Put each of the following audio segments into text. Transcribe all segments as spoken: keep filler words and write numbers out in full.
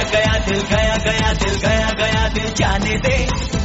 गया दिल गया गया दिल गया गया दिल जाने दे,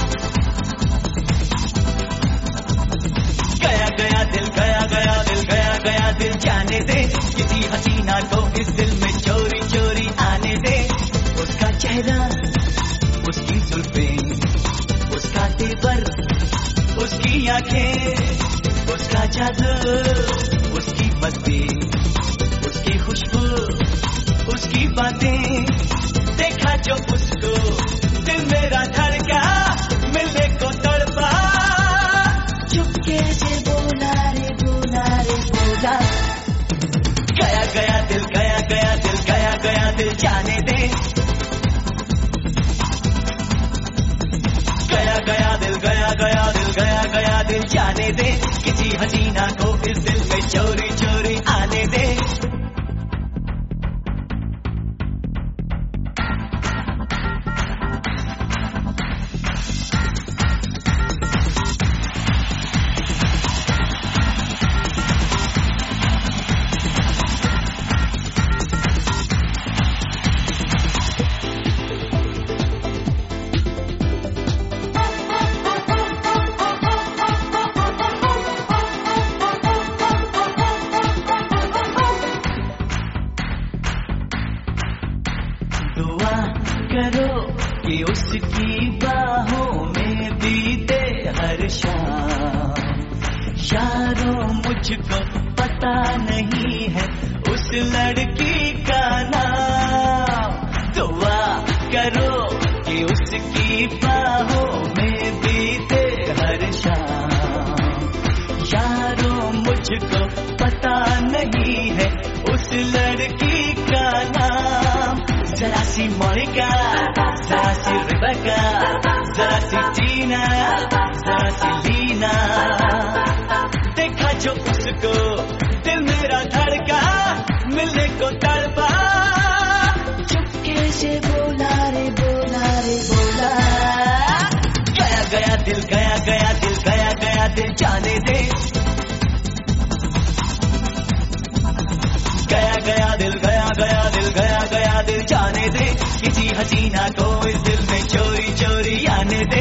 गया गया दिल गया गया दिल गया गया दिल जाने दे, किसी हसीना को इस दिल में चोरी चोरी आने दे। उसका चेहरा, उसकी जुल्फें, उसका तेवर, उसकी आंखें, उसका जादू, उसकी मस्ती, उसकी खुशबू, उसकी बातें, देखा जो उसको दिल मेरा धड़का, मिलने को तड़पा, चुपके से बोला रे बोला रे बोला, गया गया दिल गया गया दिल गया गया दिल जाने दे, गया गया दिल गया गया दिल गया गया दिल जाने दे, किसी हसीना को इस दिल में चोरी चोरी आने दे। दुआ करो कि उसकी बाहों में बीते हर शाम, यारों मुझको पता नहीं है उस लड़की का नाम। दुआ करो कि उसकी बाहों में बीते हर शाम, यारों मुझको पता नहीं है उस लड़की का नाम। जरा सी मोनिका, जरा सी रिबेका, जरा सी टीना, जरा सी लीना, देखा जो उसको दिल मेरा धड़का, मिलने को तड़पा, चुपके से बोला रे बोला रे बोला, गया गया दिल गया गया दिल गया गया दिल जाने दे, गया गया दिल गया गया दिल गया गया दिल जाने दे, किसी हसीना को इस दिल में चोरी चोरी आने दे।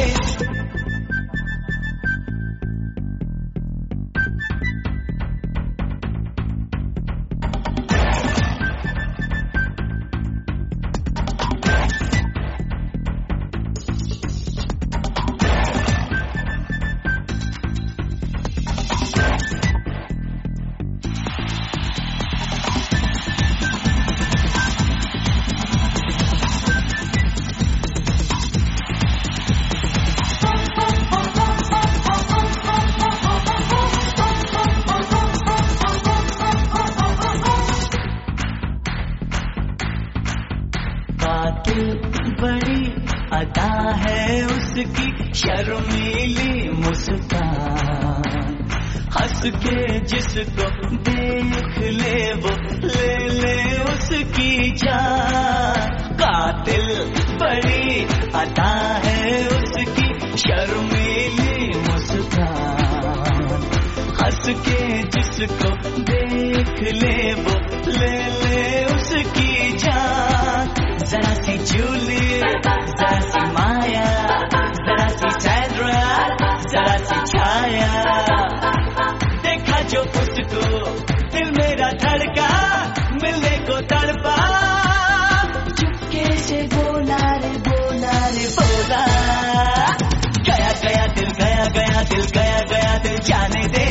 बड़ी अदा है उसकी शर्मीली मुस्कान, हंस के जिसको देख ले वो ले ले उसकी जान। कातिल बड़ी अदा है उसकी शर्मीली मुस्कान, हंस के जिसको देख ले वो ले ले उसकी जान। जरा सी जूली, जरा सी माया, जरा सी सैंड्रा, जरा सी छाया, देखा जो उसको दिल मेरा धड़का, मिलने को तड़पा, चुपके से बोला रे बोला रे बोला, गया गया दिल गया गया दिल गया गया दिल जाने दे,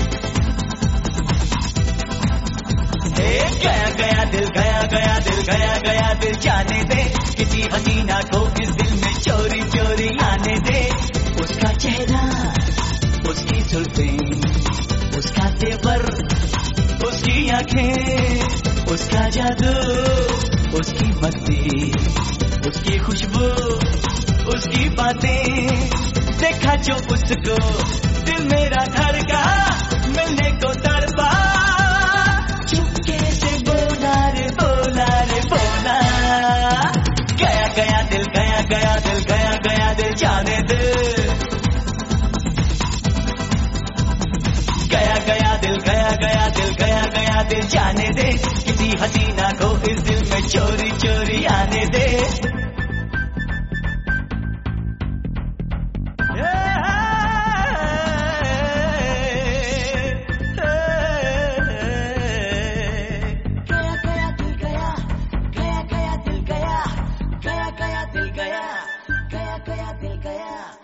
गया गया दिल गया गया दिल गया गया दिल जाने दे, किसी हसीना को इस दिल में चोरी चोरी आने दे। उसका चेहरा, उसकी जुल्फें, उसका तेवर, उसकी आंखें, उसका जादू, उसकी मस्ती, उसकी खुशबू, उसकी बातें, देखा जो उसको दिल मेरा धड़का, मिलने को तड़पा, चुपके से बोला रे बोला रे बोला, गया गया दिल गया गया दिल गया गया दिल जाने दे, गया गया दिल गया गया दिल गया गया दिल जाने दे, किसी हसीना को इस दिल में चोरी चोरी आने दे। गया गया दिल गया, गया गया दिल गया।